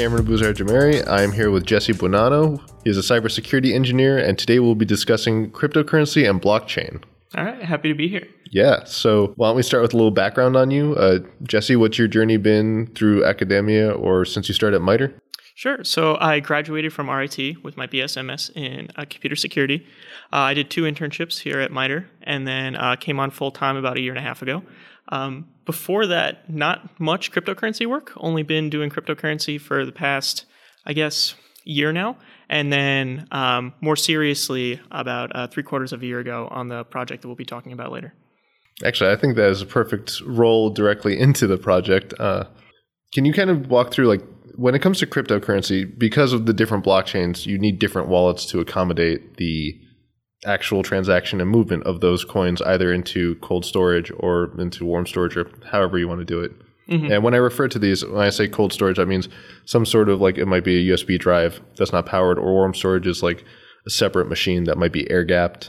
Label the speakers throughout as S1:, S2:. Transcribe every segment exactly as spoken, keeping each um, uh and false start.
S1: Cameron Buzar-Jamari. I am here with Jesse Bonanno. He is a cybersecurity engineer, and today we'll be discussing cryptocurrency and blockchain.
S2: All right, happy to be here.
S1: Yeah, so why don't we start with a little background on you? Uh, Jesse, what's your journey been through academia or since you started at MITRE?
S2: Sure. So I graduated from R I T with my B S M S in uh, computer security. Uh, I did two internships here at MITRE and then uh, came on full-time about a year and a half ago. Um, before that, not much cryptocurrency work. Only been doing cryptocurrency for the past, I guess, year now. And then um, more seriously, about uh, three quarters of a year ago on the project that we'll be talking about later.
S1: Actually, I think that is a perfect roll directly into the project. Uh, can you kind of walk through, like, when it comes to cryptocurrency, because of the different blockchains, you need different wallets to accommodate the actual transaction and movement of those coins, either into cold storage or into warm storage, or however you want to do it. Mm-hmm. And when I refer to these, when I say cold storage, that means some sort of, like, it might be a U S B drive that's not powered, or warm storage is like a separate machine that might be air gapped.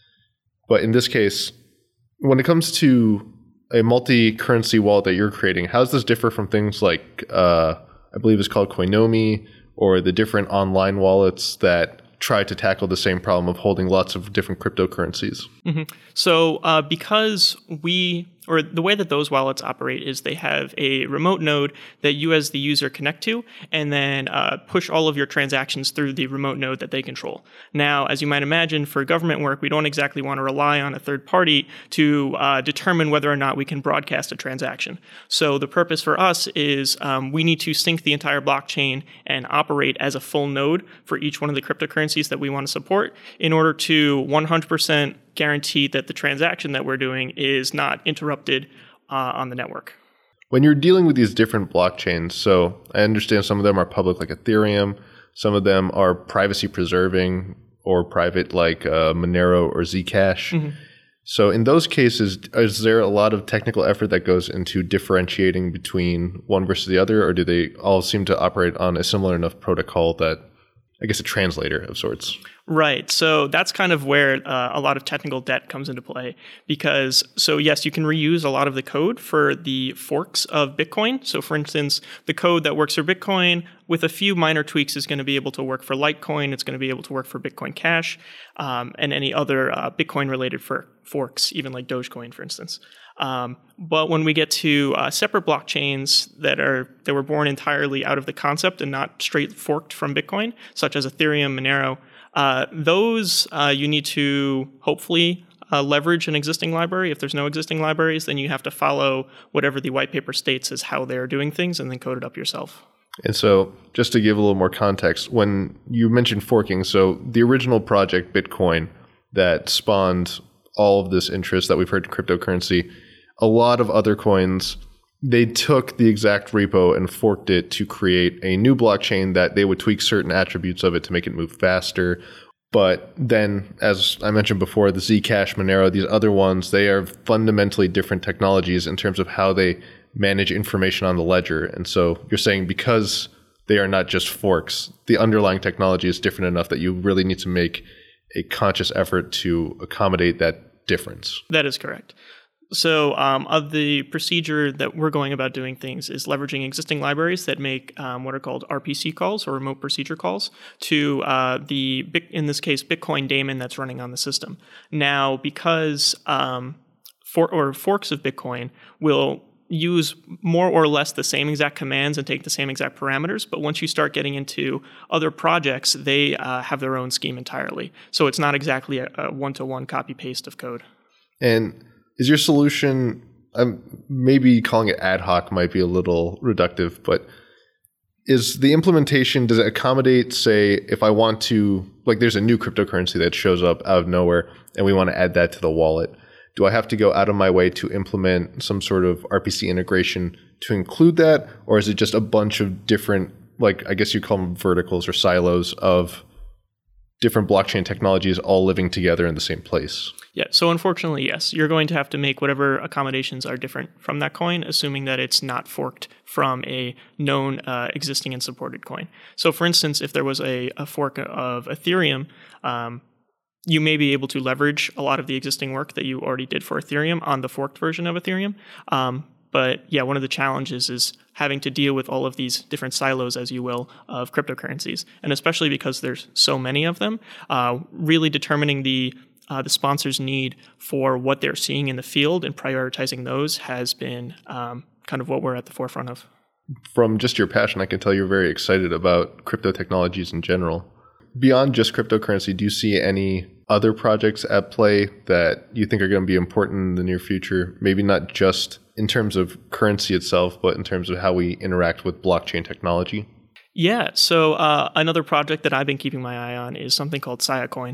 S1: But in this case, when it comes to a multi-currency wallet that you're creating, how does this differ from things like, uh, I believe it's called Coinomi, or the different online wallets that try to tackle the same problem of holding lots of different cryptocurrencies?
S2: Mm-hmm. So uh, because we, or the way that those wallets operate is they have a remote node that you as the user connect to, and then uh, push all of your transactions through the remote node that they control. Now, as you might imagine, for government work, we don't exactly want to rely on a third party to uh, determine whether or not we can broadcast a transaction. So the purpose for us is um, we need to sync the entire blockchain and operate as a full node for each one of the cryptocurrencies that we want to support in order to one hundred percent guarantee that the transaction that we're doing is not interrupted uh, on the network.
S1: When you're dealing with these different blockchains, so I understand some of them are public like Ethereum, some of them are privacy preserving or private like uh, Monero or Zcash. Mm-hmm. So in those cases, is there a lot of technical effort that goes into differentiating between one versus the other, or do they all seem to operate on a similar enough protocol that, I guess, a translator of sorts?
S2: Right. So that's kind of where uh, a lot of technical debt comes into play because, so yes, you can reuse a lot of the code for the forks of Bitcoin. So for instance, the code that works for Bitcoin with a few minor tweaks is going to be able to work for Litecoin. It's going to be able to work for Bitcoin Cash um, and any other uh, Bitcoin related for forks, even like Dogecoin, for instance. Um, but when we get to uh, separate blockchains that are that were born entirely out of the concept and not straight forked from Bitcoin, such as Ethereum, Monero, uh, those uh, you need to hopefully uh, leverage an existing library. If there's no existing libraries, then you have to follow whatever the white paper states as how they're doing things and then code it up yourself.
S1: And so just to give a little more context, when you mentioned forking, so the original project, Bitcoin, that spawned all of this interest that we've heard in cryptocurrency, a lot of other coins, they took the exact repo and forked it to create a new blockchain that they would tweak certain attributes of it to make it move faster. But then, as I mentioned before, the Zcash, Monero, these other ones, they are fundamentally different technologies in terms of how they manage information on the ledger. And so you're saying because they are not just forks, the underlying technology is different enough that you really need to make a conscious effort to accommodate that difference.
S2: That is correct. So um, of the procedure that we're going about doing things is leveraging existing libraries that make um, what are called R P C calls or remote procedure calls to uh, the, in this case, Bitcoin daemon that's running on the system. Now, because um, for, or forks of Bitcoin will use more or less the same exact commands and take the same exact parameters, but once you start getting into other projects, they uh, have their own scheme entirely. So it's not exactly a, a one-to-one copy-paste of code.
S1: And is your solution, um, maybe calling it ad hoc might be a little reductive, but is the implementation, does it accommodate, say, if I want to, like there's a new cryptocurrency that shows up out of nowhere and we want to add that to the wallet, do I have to go out of my way to implement some sort of R P C integration to include that? Or is it just a bunch of different, like I guess you call them verticals or silos of different blockchain technologies all living together in the same place?
S2: Yeah, so unfortunately, yes. You're going to have to make whatever accommodations are different from that coin, assuming that it's not forked from a known uh, existing and supported coin. So for instance, if there was a, a fork of Ethereum, um, you may be able to leverage a lot of the existing work that you already did for Ethereum on the forked version of Ethereum. Um, but yeah, one of the challenges is having to deal with all of these different silos, as you will, of cryptocurrencies. And especially because there's so many of them, uh, really determining the uh, the sponsor's need for what they're seeing in the field and prioritizing those has been um, kind of what we're at the forefront of.
S1: From just your passion, I can tell you're very excited about crypto technologies in general. Beyond just cryptocurrency, do you see any other projects at play that you think are going to be important in the near future? Maybe not just in terms of currency itself, but in terms of how we interact with blockchain technology?
S2: Yeah, so uh, another project that I've been keeping my eye on is something called Siacoin.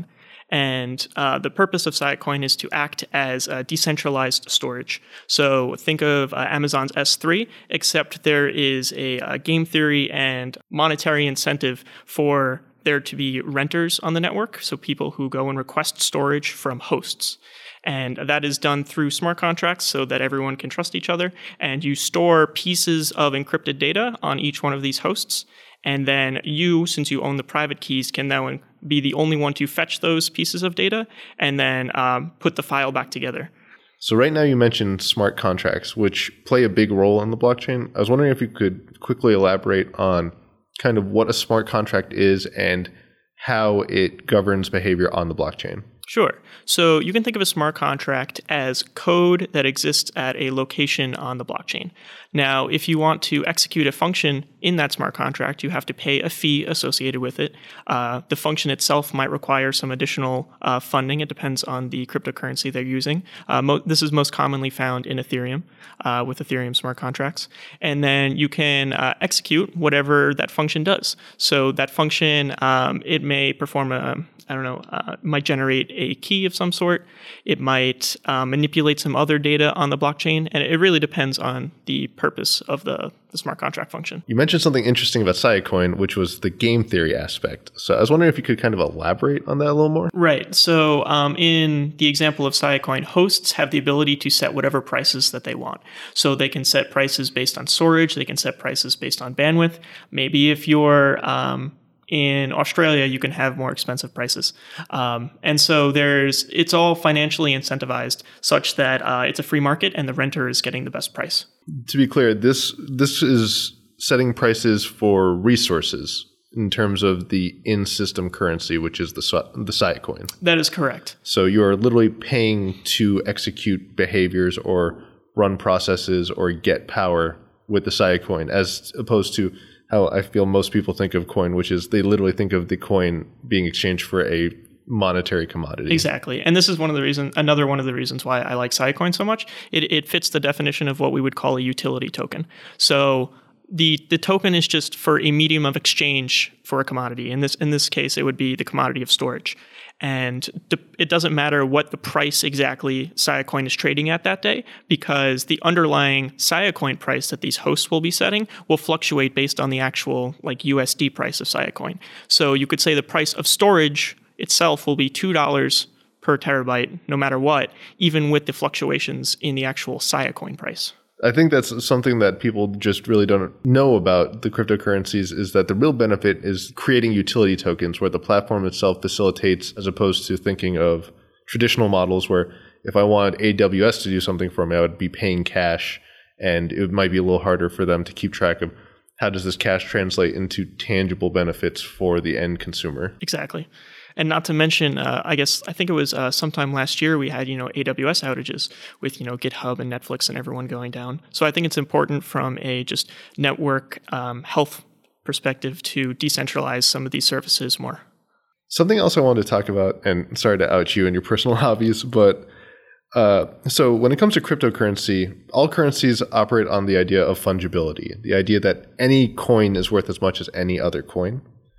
S2: And uh, the purpose of Siacoin is to act as a decentralized storage. So think of uh, Amazon's S three, except there is a, a game theory and monetary incentive for there to be renters on the network, so people who go and request storage from hosts. And that is done through smart contracts so that everyone can trust each other. And you store pieces of encrypted data on each one of these hosts. And then you, since you own the private keys, can now be the only one to fetch those pieces of data and then um, put the file back together.
S1: So right now you mentioned smart contracts, which play a big role in the blockchain. I was wondering if you could quickly elaborate on kind of what a smart contract is and how it governs behavior on the blockchain.
S2: Sure. So you can think of a smart contract as code that exists at a location on the blockchain. Now, if you want to execute a function in that smart contract, you have to pay a fee associated with it. Uh, the function itself might require some additional uh, funding. It depends on the cryptocurrency they're using. Uh, mo- this is most commonly found in Ethereum uh, with Ethereum smart contracts. And then you can uh, execute whatever that function does. So that function, um, it may perform a I don't know, uh, might generate a key of some sort. It might uh, manipulate some other data on the blockchain. And it really depends on the purpose of the, the smart contract function.
S1: You mentioned something interesting about Siacoin, which was the game theory aspect. So I was wondering if you could kind of elaborate on that a little more.
S2: Right. So um, in the example of Siacoin, hosts have the ability to set whatever prices that they want. So they can set prices based on storage. They can set prices based on bandwidth. Maybe if you're um, in Australia, you can have more expensive prices. Um, and so there's it's all financially incentivized such that uh, it's a free market and the renter is getting the best price.
S1: To be clear, this this is setting prices for resources in terms of the in-system currency, which is the the Siacoin.
S2: That is correct.
S1: So you are literally paying to execute behaviors or run processes or get power with the Siacoin, as opposed to how I feel most people think of coin, which is they literally think of the coin being exchanged for a monetary commodity.
S2: Exactly. And this is one of the reasons, another one of the reasons why I like Siacoin so much. It, it fits the definition of what we would call a utility token. So the the token is just for a medium of exchange for a commodity. In this in this case, it would be the commodity of storage. And it doesn't matter what the price exactly Siacoin is trading at that day, because the underlying Siacoin price that these hosts will be setting will fluctuate based on the actual like U S D price of Siacoin. So you could say the price of storage itself will be two dollars per terabyte, no matter what, even with the fluctuations in the actual Siacoin price.
S1: I think that's something that people just really don't know about the cryptocurrencies, is that the real benefit is creating utility tokens where the platform itself facilitates, as opposed to thinking of traditional models where if I wanted A W S to do something for me, I would be paying cash, and it might be a little harder for them to keep track of how does this cash translate into tangible benefits for the end consumer.
S2: Exactly. And not to mention, uh, I guess, I think it was uh, sometime last year we had, you know, A W S outages with, you know, GitHub and Netflix and everyone going down. So I think it's important from a just network um, health perspective to decentralize some of these services more.
S1: Something else I wanted to talk about, and sorry to out you and your personal hobbies, but uh, so when it comes to cryptocurrency, all currencies operate on the idea of fungibility, the idea that any coin is worth as much as any other coin.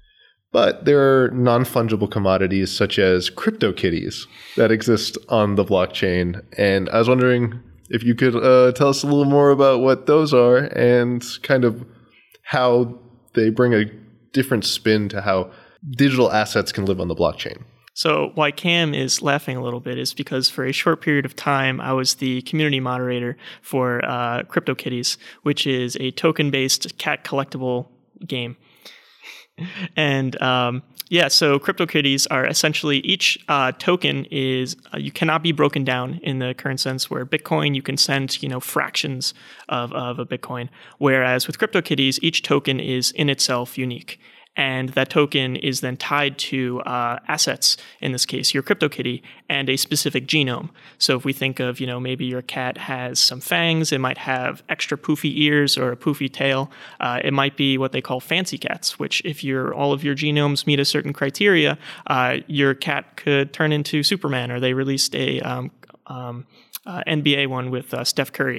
S1: But there are non-fungible commodities such as CryptoKitties that exist on the blockchain. And I was wondering if you could uh, tell us a little more about what those are and kind of how they bring a different spin to how digital assets can live on the blockchain.
S2: So why Cam is laughing a little bit is because for a short period of time, I was the community moderator for uh, CryptoKitties, which is a token-based cat collectible game. And um, Yeah, so CryptoKitties are essentially each uh, token is uh, you cannot be broken down in the current sense where Bitcoin you can send you know fractions of, of a Bitcoin, whereas with CryptoKitties each token is in itself unique. And that token is then tied to uh, assets, in this case, your CryptoKitty, and a specific genome. So if we think of, you know, maybe your cat has some fangs, it might have extra poofy ears or a poofy tail. Uh, it might be what they call fancy cats, which if your all of your genomes meet a certain criteria, uh, your cat could turn into Superman, or they released a um, um, uh, N B A one with uh, Steph Curry.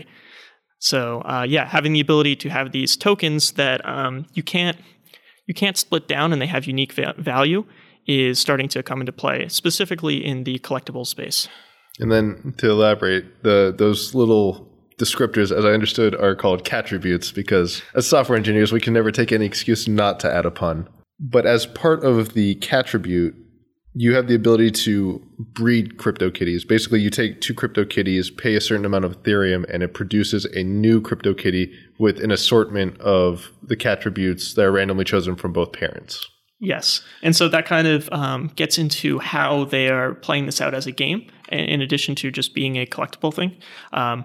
S2: So uh, yeah, having the ability to have these tokens that um, you can't you can't split down and they have unique va- value is starting to come into play, specifically in the collectible space.
S1: And then to elaborate, the those little descriptors, as I understood, are called cattributes because as software engineers, we can never take any excuse not to add a pun. But as part of the cattribute, you have the ability to breed CryptoKitties. Basically, you take two CryptoKitties, pay a certain amount of Ethereum, and it produces a new CryptoKitty with an assortment of the cattributes that are randomly chosen from both parents.
S2: Yes. And so that kind of um, gets into how they are playing this out as a game, in addition to just being a collectible thing. Um,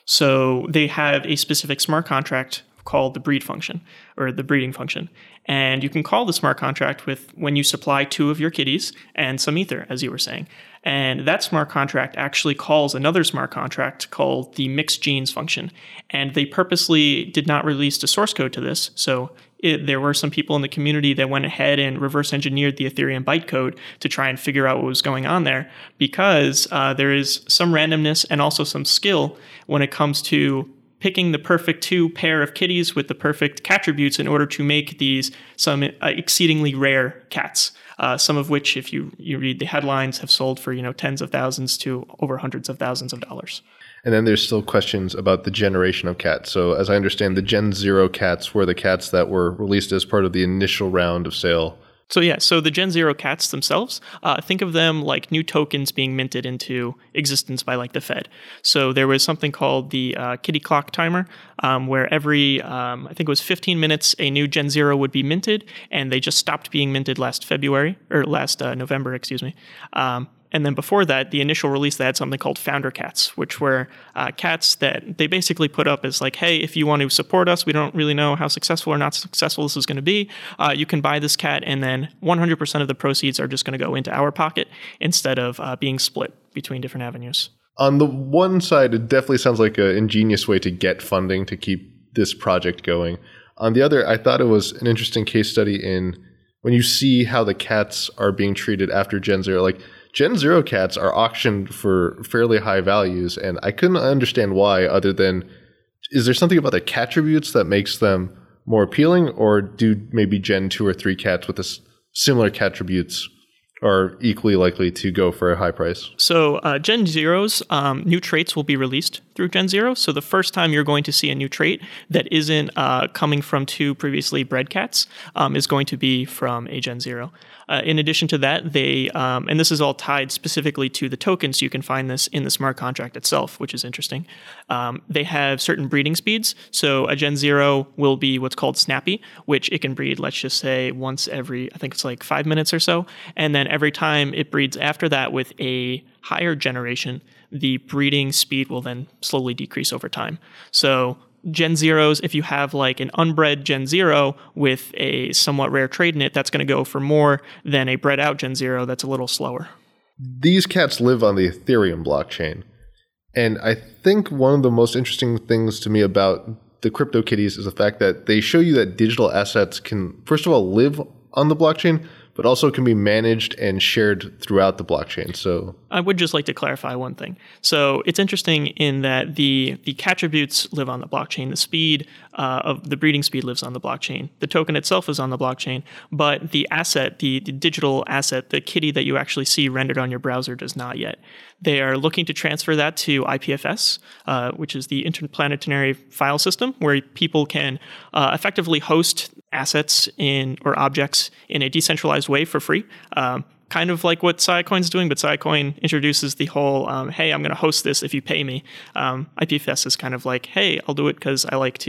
S2: so they have a specific smart contract called the breed function, or the breeding function. And you can call the smart contract with when you supply two of your kitties and some ether, as you were saying. And that smart contract actually calls another smart contract called the mixed genes function. And they purposely did not release the source code to this. So it, there were some people in the community that went ahead and reverse engineered the Ethereum bytecode to try and figure out what was going on there, because uh, there is some randomness and also some skill when it comes to picking the perfect two pair of kitties with the perfect cattributes in order to make these some uh, exceedingly rare cats. Uh, some of which, if you, you read the headlines, have sold for you know tens of thousands to over hundreds of thousands of dollars.
S1: And then there's still questions about the generation of cats. So as I understand, the Gen Zero cats were the cats that were released as part of the initial round of sale.
S2: So yeah, so the Gen Zero cats themselves, uh, think of them like new tokens being minted into existence by like the Fed. So there was something called the uh, kitty clock timer, um, where every, um, I think it was fifteen minutes, a new Gen Zero would be minted, and they just stopped being minted last February, or last uh, November, excuse me. Um, And then before that, the initial release, they had something called founder cats, which were uh, cats that they basically put up as like, hey, if you want to support us, we don't really know how successful or not successful this is going to be. Uh, you can buy this cat, and then one hundred percent of the proceeds are just going to go into our pocket instead of uh, being split between different avenues.
S1: On the one side, it definitely sounds like an ingenious way to get funding to keep this project going. On the other, I thought it was an interesting case study in when you see how the cats are being treated after Gen Zero. Like, Gen Zero cats are auctioned for fairly high values, and I couldn't understand why, other than, is there something about the cattributes that makes them more appealing, or do maybe Gen two or three cats with this similar cattributes are equally likely to go for a high price?
S2: So uh, Gen Zeros, um, new traits will be released through Gen Zero. So the first time you're going to see a new trait that isn't uh, coming from two previously bred cats um, is going to be from a Gen Zero. Uh, in addition to that, they, um, and this is all tied specifically to the tokens, so you can find this in the smart contract itself, which is interesting. Um, they have certain breeding speeds. So a Gen Zero will be what's called snappy, which it can breed, let's just say, once every, I think it's like five minutes or so. And then every time it breeds after that with a higher generation, the breeding speed will then slowly decrease over time. So Gen Zeros, if you have like an unbred Gen Zero with a somewhat rare trait in it, that's going to go for more than a bred out Gen Zero that's a little slower.
S1: These cats live on the Ethereum blockchain. And I think one of the most interesting things to me about the CryptoKitties is the fact that they show you that digital assets can, first of all, live on the blockchain, but also can be managed and shared throughout the blockchain. So
S2: I would just like to clarify one thing. So it's interesting in that the the cattributes live on the blockchain. The speed uh, of the breeding speed lives on the blockchain. The token itself is on the blockchain, but the asset, the, the digital asset, the kitty that you actually see rendered on your browser does not yet. They are looking to transfer that to I P F S, uh, which is the Interplanetary File System, where people can uh, effectively host assets in or objects in a decentralized way for free. Um, kind of like what Siacoin's doing, but Siacoin introduces the whole, um, hey, I'm going to host this if you pay me. Um, I P F S is kind of like, hey, I'll do it because I like to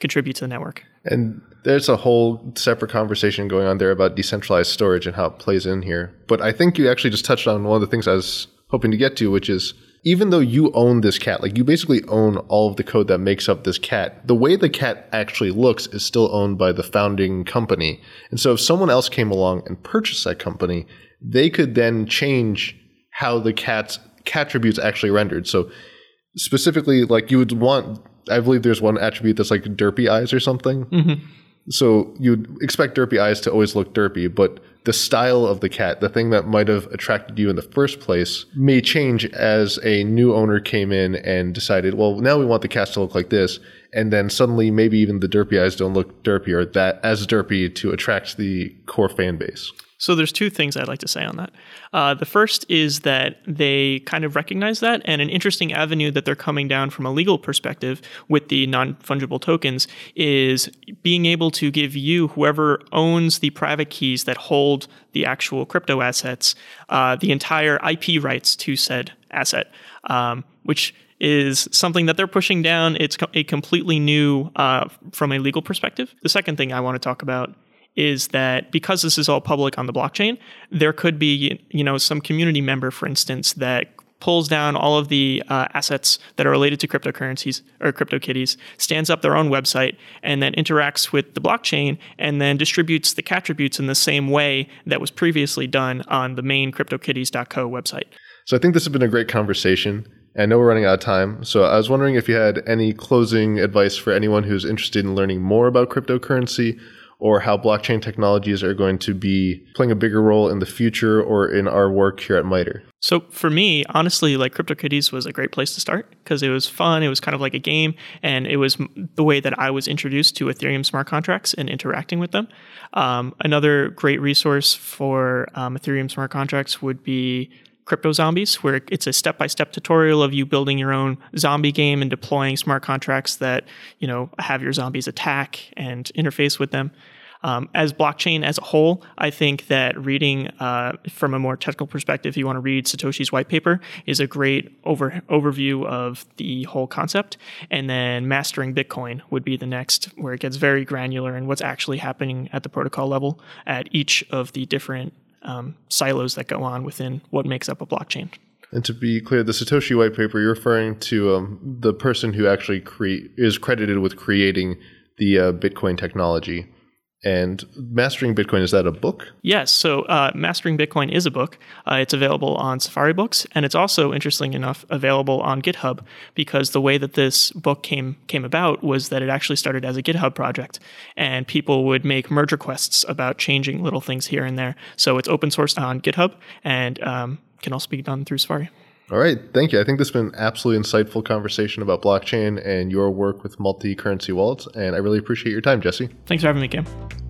S2: contribute to the network.
S1: And there's a whole separate conversation going on there about decentralized storage and how it plays in here. But I think you actually just touched on one of the things I was hoping to get to, which is even though you own this cat, like you basically own all of the code that makes up this cat, the way the cat actually looks is still owned by the founding company. And so if someone else came along and purchased that company, they could then change how the cat's cat attributes actually rendered. So specifically, like you would want, I believe there's one attribute that's like derpy eyes or something.
S2: Mm-hmm.
S1: So you'd expect derpy eyes to always look derpy, but the style of the cat, the thing that might have attracted you in the first place, may change as a new owner came in and decided, well, now we want the cats to look like this. And then suddenly maybe even the derpy eyes don't look derpy or that as derpy to attract the core fan base.
S2: So there's two things I'd like to say on that. Uh, the first is that they kind of recognize that, and an interesting avenue that they're coming down from a legal perspective with the non-fungible tokens is being able to give you, whoever owns the private keys that hold the actual crypto assets, uh, the entire I P rights to said asset, um, which is something that they're pushing down. It's a completely new uh, from a legal perspective. The second thing I want to talk about is that because this is all public on the blockchain, there could be, you know, some community member, for instance, that pulls down all of the uh, assets that are related to cryptocurrencies or CryptoKitties, stands up their own website, and then interacts with the blockchain and then distributes the cattributes in the same way that was previously done on the main CryptoKitties dot co website.
S1: So I think this has been a great conversation. I know we're running out of time, so I was wondering if you had any closing advice for anyone who's interested in learning more about cryptocurrency or how blockchain technologies are going to be playing a bigger role in the future or in our work here at MITRE.
S2: So for me, honestly, like CryptoKitties was a great place to start because it was fun. It was kind of like a game, and it was the way that I was introduced to Ethereum smart contracts and interacting with them. Um, another great resource for um, Ethereum smart contracts would be Crypto Zombies, where it's a step-by-step tutorial of you building your own zombie game and deploying smart contracts that, you know, have your zombies attack and interface with them. Um, as blockchain as a whole, I think that reading uh, from a more technical perspective, if you want to read Satoshi's white paper, is a great over, overview of the whole concept. And then Mastering Bitcoin would be the next, where it gets very granular in what's actually happening at the protocol level at each of the different um, silos that go on within what makes up a blockchain.
S1: And to be clear, the Satoshi white paper, you're referring to um, the person who actually cre- is credited with creating the uh, Bitcoin technology. And Mastering Bitcoin, is that a book?
S2: Yes. So uh, Mastering Bitcoin is a book. Uh, it's available on Safari Books, and it's also, interesting enough, available on GitHub, because the way that this book came came about was that it actually started as a GitHub project, and people would make merge requests about changing little things here and there. So it's open source on GitHub, and um, can also be done through Safari.
S1: All right. Thank you. I think this has been an absolutely insightful conversation about blockchain and your work with multi-currency wallets, and I really appreciate your time, Jesse.
S2: Thanks for having me, Cam.